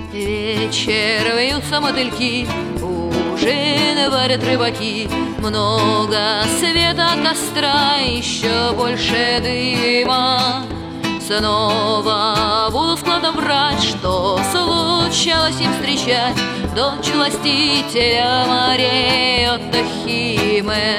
Вечер вьются мотыльки, ужин варят рыбаки. Много света костра, еще больше дыма. Снова буду складно врать, что случалось им встречать дочь властителя морей Оттахимы.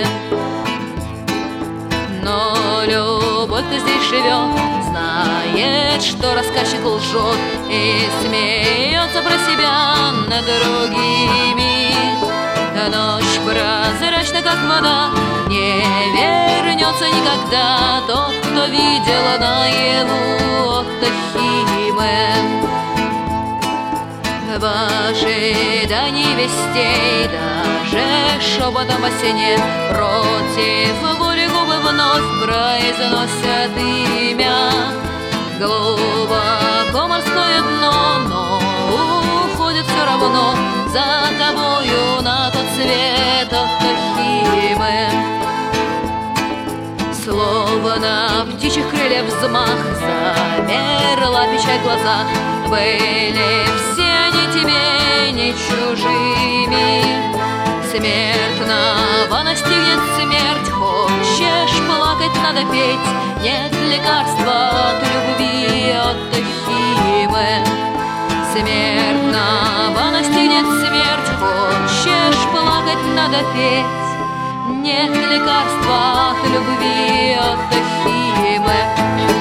Но любовь-то здесь живет, знает, что рассказчик лжет и смеется про себя над другими. Ночь прозрачна, как вода, не вернется никогда тот, кто видел наяву Оттахимы. В ожидании вестей, даже шепотом во сне, против воли губы вновь произносят имя. Глубоко морское дно, но уходит все равно за тобою на тот свет Оттахимы. Словно птичьих крыльев взмах, замерла печаль в глазах. Были все они тебе не чужими. Смертного настигнет смерть, хочешь плакать, надо петь. Нет лекарства от любви Оттахимы. Смертного настигнет смерть, хочешь плакать, надо петь. Нет лекарства от любви Оттахимы.